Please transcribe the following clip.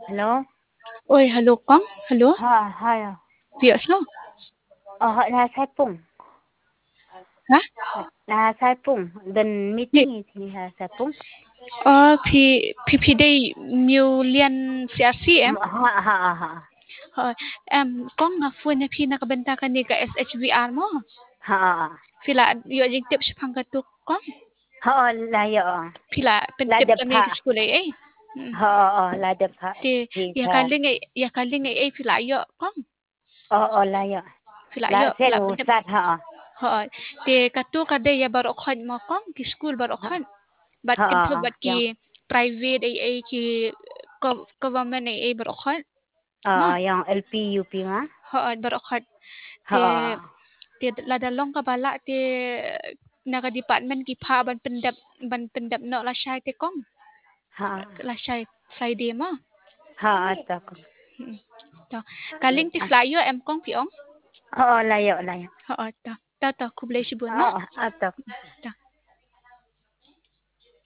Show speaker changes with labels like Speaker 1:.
Speaker 1: Hello?
Speaker 2: Oi, hello Kong. Hello.
Speaker 1: Hi.
Speaker 2: Yes, no.
Speaker 1: Họ là Sai Pung.
Speaker 2: Hả?
Speaker 1: Là Sai Pung. The
Speaker 2: Thì
Speaker 1: meeting is Sai Pung.
Speaker 2: Phi đây nhiều liên CRC em.
Speaker 1: Họ.
Speaker 2: Em Kong na phone na phi nakabenta ka ni ka SHVR mo.
Speaker 1: Họ.
Speaker 2: Pila yo jing tip sa pangkatuk Kong.
Speaker 1: Họ là yo.
Speaker 2: Pila
Speaker 1: Là
Speaker 2: pentip
Speaker 1: đập
Speaker 2: kami sa
Speaker 1: hạ.
Speaker 2: school eh.
Speaker 1: Họ là đập hạ.
Speaker 2: Ti
Speaker 1: Thì thà.
Speaker 2: ya kaling ay pila yo Kong.
Speaker 1: Họ là yo. Là
Speaker 2: Pila
Speaker 1: sen
Speaker 2: pentip.
Speaker 1: sát họ.
Speaker 2: Ti katu kada ya baro khan mo Kong ki school baro khan. But kinto
Speaker 1: Họ.
Speaker 2: but ki private ay ki government ay baro khan. Mo.
Speaker 1: Yang LP UP nga.
Speaker 2: Baro khan. Ti
Speaker 1: Họ.
Speaker 2: ladalong ka bala ti naga department ki pha ban pendap no la shai te Kong.
Speaker 1: Họ.
Speaker 2: La shai Friday mo.
Speaker 1: Họ tak.
Speaker 2: To kaling ti flyer em Kong piong.
Speaker 1: Họ là yo.
Speaker 2: Ta kublay sibun mo.
Speaker 1: Họ tak.
Speaker 2: Ta